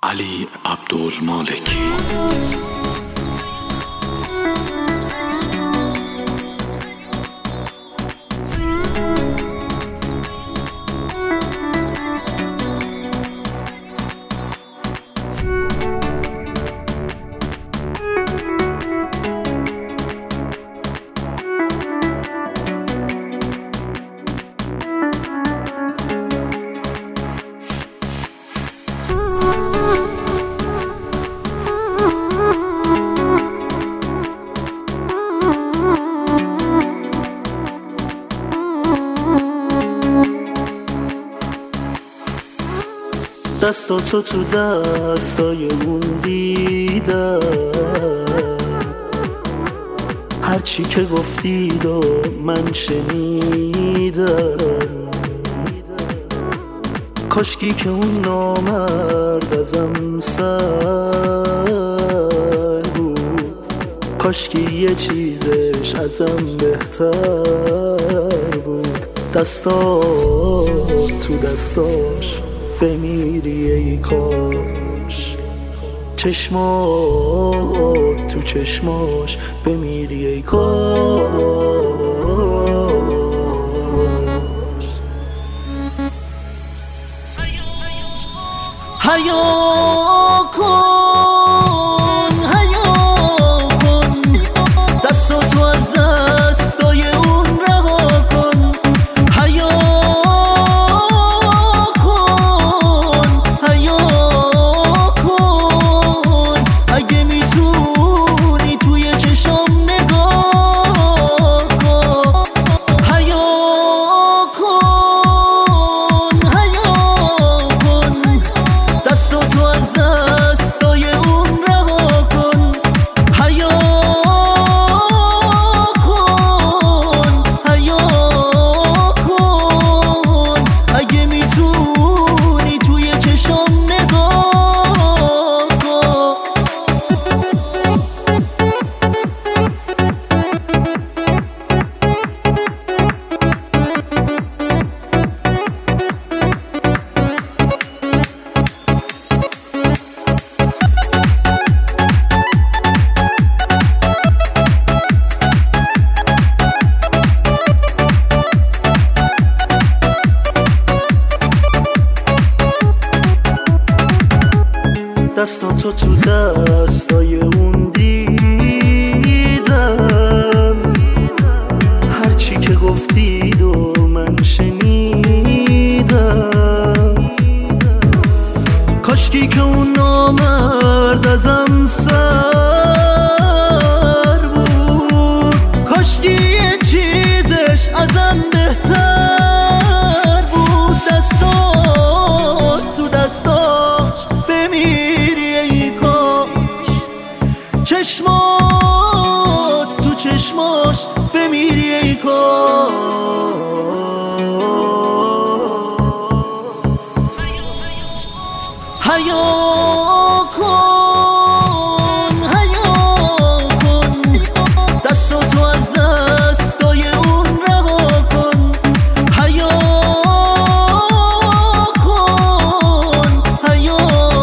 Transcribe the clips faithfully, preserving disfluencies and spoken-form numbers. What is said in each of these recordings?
علی عبدالمالکی. دستاتو تو دستای اون دیدم، هرچی که گفتید و من شنیدم. کاشکی که اون نامرد ازم سر بود، کاشکی یه چیزش ازم بهتر بود. دستات تو دستاش بمیری ای کاش، چشمات تو چشماش بمیری ای کاش. حیا کن حیا کن، دستاتو از دستای اون رها کن. حیا کن حیا کن، اگه میتونی توی چشام نگاه کن. حیا کن حیا کن، دستاتو از دستای اون رها کن. حیا کن حیا کن، اگه میتونی توی چشام نگاه کن. دستاتو تو دستای اون دیدم، هرچی که گفتید و من شنیدم. کاشکی که اون نامرد ازم سر بود، کاشکی یه چیزش ازم بهتر بود. دستات تو دستاش بمیری ای کاش، چشمات تو چشماش بمیری ای کاش. حیا کن حیا کن، دستاتو از دستای اون رها کن. حیا کن حیا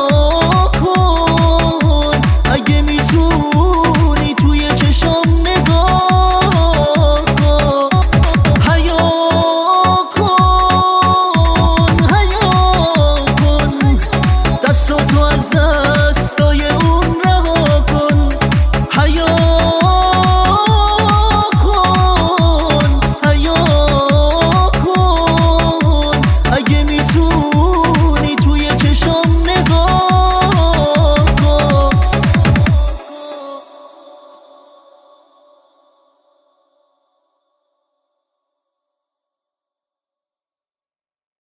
کن، اگه میتونی توی چشام نگاه کن. حیا کن حیا کن، دستاتو از دست